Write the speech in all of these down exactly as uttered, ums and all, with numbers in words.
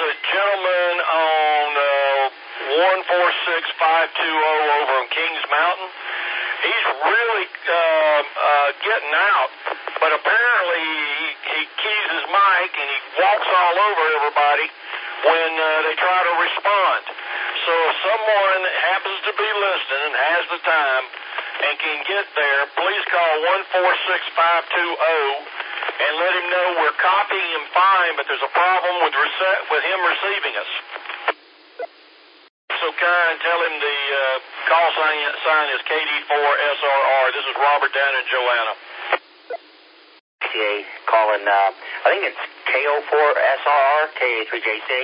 a gentleman on uh, one four six five two zero over on Kings Mountain. He's really uh, uh, getting out, but apparently he, he keys his mic and he walks all over everybody when uh, they try to respond. So if someone happens to be listening and has the time and can get there, please call one four six five two zero and let him know we're copying him fine, but there's a problem with, rece- with him receiving us. So kind, tell him the uh, call sign, sign is K D four S R R. This is Robert down in Joanna. C A calling, uh, I think it's K O four S R R, K A three J C A.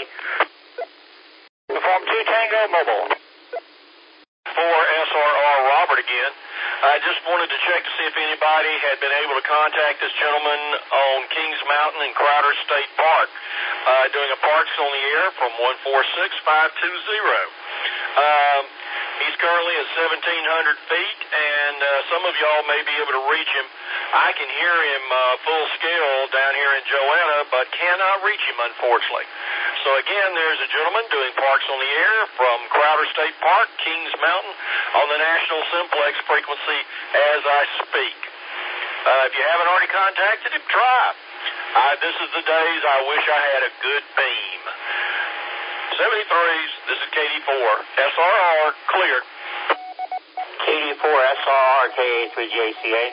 Form two Tango Mobile. four S R R, Robert again. I just wanted to check to see if anybody had been able to contact this gentleman on Kings Mountain and Crowder State Park, uh, doing a Parks on the Air from one four six five two zero. Um, he's currently at seventeen hundred feet, and uh, some of y'all may be able to reach him. I can hear him uh, full scale down here in Joanna, but cannot reach him, unfortunately. So again, there's a gentleman doing Parks on the Air from Crowder State Park, Kings Mountain, on the National Simplex frequency as I speak. Uh, if you haven't already contacted him, try. Uh, this is the days I wish I had a good beam. seventy-threes, this is K D four, S R R, cleared. K D four S R R, K A three J C A.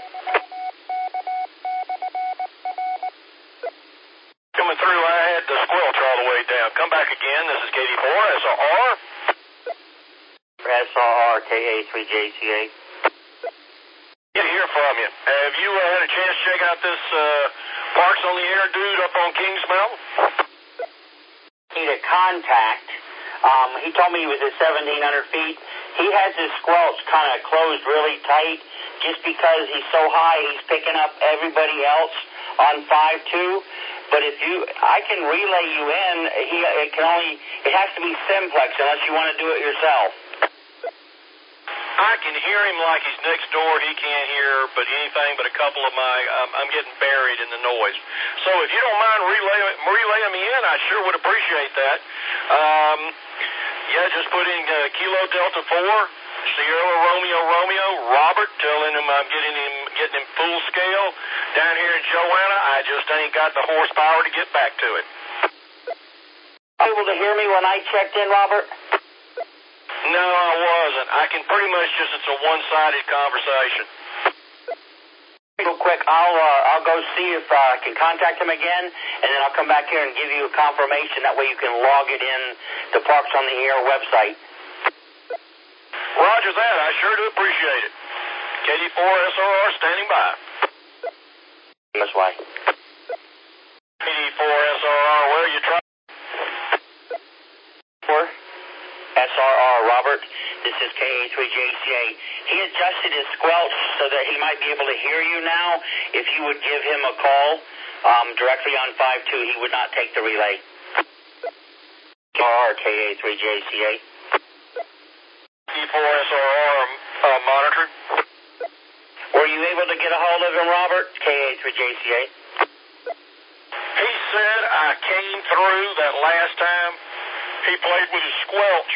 Coming through, I had the squelch all the way down. Come back again, this is K D four, S R R. S R R, K A three J C A. Good to hear from you. Have you uh, had a chance to check out this uh, Parks on the Air dude up on Kings Mountain? Need a contact. Um, he told me he was at seventeen hundred feet. He has his squelch kind of closed really tight just because he's so high. He's picking up everybody else on five two. But if you, I can relay you in. He, it can only, it has to be simplex unless you want to do it yourself. I can hear him like he's next door. He can't hear but anything but a couple of my, um, I'm getting buried in the noise. So if you don't mind relaying, relaying me in, I sure would appreciate that. Um, yeah, just put in uh, Kilo Delta four, Sierra Romeo Romeo, Robert, telling him I'm getting him, getting him full scale down here in Joanna. I just ain't got the horsepower to get back to it. Able to hear me when I checked in, Robert? No, I wasn't. I can pretty much just, it's a one-sided conversation. Real quick, I'll uh, I'll go see if uh, I can contact him again, and then I'll come back here and give you a confirmation. That way you can log it in the Parks on the Air website. Roger that. I sure do appreciate it. K D four S R R standing by. This way. K D four S R R, where are you trying? S R R, Robert. This is K A three J C A. He adjusted his squelch so that he might be able to hear you now. If you would give him a call um, directly on five two, he would not take the relay. S R R, K A three J C A. K D four S R R uh, monitored. Were you able to get a hold of him, Robert? K A three J C A. He said I came through that last time he played with his squelch.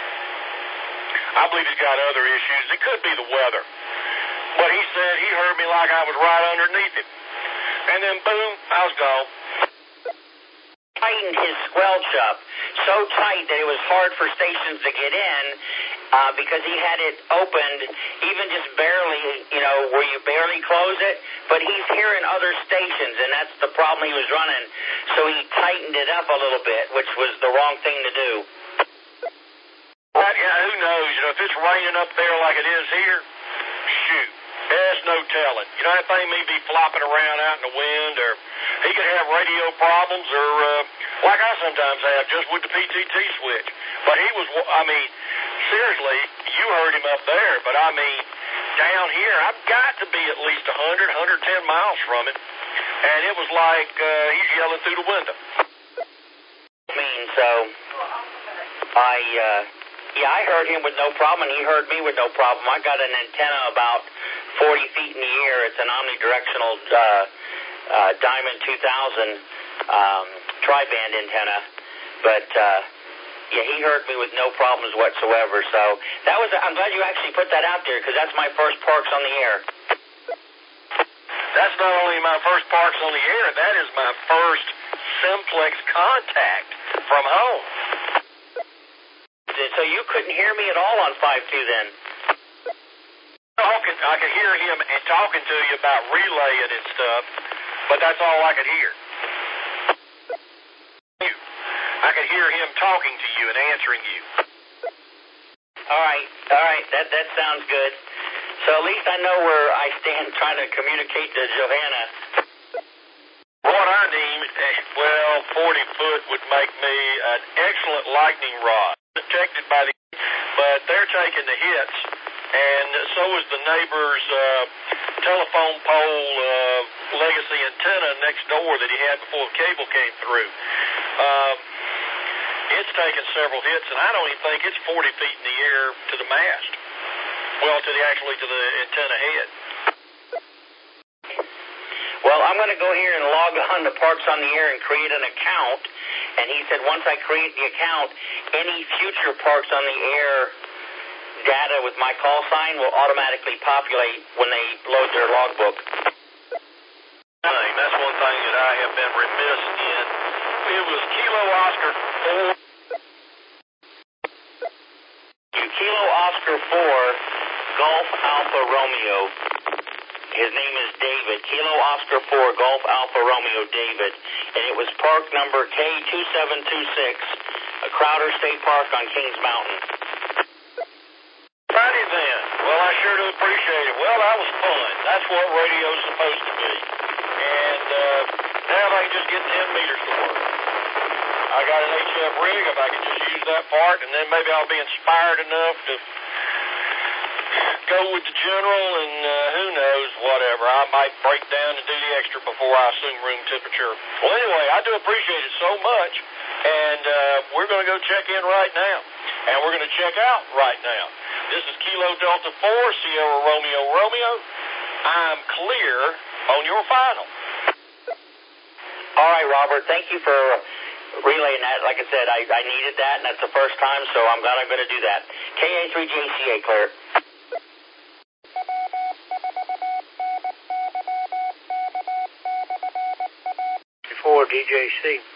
I believe he's got other issues. It could be the weather. But he said he heard me like I was right underneath him. And then boom, I was gone. Tightened his squelch up so tight that it was hard for stations to get in uh, because he had it opened even just barely, you know, where you barely close it. But he's hearing other stations, and that's the problem he was running. So he tightened it up a little bit, which was the wrong thing to do. Well, yeah, who knows? You know, if it's raining up there like it is here, shoot, there's no telling. You know, that thing may be flopping around out in the wind, or he could have radio problems, or uh, like I sometimes have, just with the P T T switch. But he was, I mean, seriously, you heard him up there, but I mean, down here, I've got to be at least one hundred, one hundred ten miles from it, and it was like uh, he's yelling through the window. I mean, so I, uh, yeah, I heard him with no problem, and he heard me with no problem. I got an antenna about forty feet in the air. It's an omnidirectional uh, uh, Diamond two thousand um, tri-band antenna, But, uh, yeah, he heard me with no problems whatsoever. So that was, I'm glad you actually put that out there, because that's my first Parks on the Air. That's not only my first Parks on the Air, that is my first simplex contact from home. So you couldn't hear me at all on five two then? Talking, I could hear him and talking to you about relaying and stuff, but that's all I could hear. I could hear him talking to you and answering you. All right, all right, that that sounds good. So at least I know where I stand trying to communicate to Johanna. What I need, well, forty foot would make me an excellent lightning rod, protected by the, but they're taking the hits, and so is the neighbor's uh, telephone pole uh, legacy antenna next door that he had before the cable came through. Um, it's taken several hits, and I don't even think it's forty feet in the air to the mast. Well, to the actually to the antenna head. Well, I'm going to go here and log on to Parks on the Air and create an account. And he said once I create the account, any future Parks on the Air data with my call sign will automatically populate when they load their logbook. That's one thing that I have been remiss in. It was Kilo Oscar four. Kilo Oscar four, Golf Alpha Romeo. His name is David. Kilo Oscar four, Golf Alpha Romeo David. And it was park number K two seven two six, Crowder State Park on Kings Mountain. Righty then. Well, I sure do appreciate it. Well, that was fun. That's what radio's supposed to be. And uh, now if I can just get ten meters to work. I got an H F rig, if I can just use that part, and then maybe I'll be inspired enough to go with the General, and uh, who knows, whatever. I might break down and do the extra before I assume room temperature. Well, anyway, I do appreciate it so much, and uh, we're going to go check in right now, and we're going to check out right now. This is Kilo Delta four, Sierra Romeo Romeo. I'm clear on your final. All right, Robert, thank you for relaying that. Like I said, I, I needed that, and that's the first time, so I'm glad I'm going to do that. K A three J C A, clear. four D J C.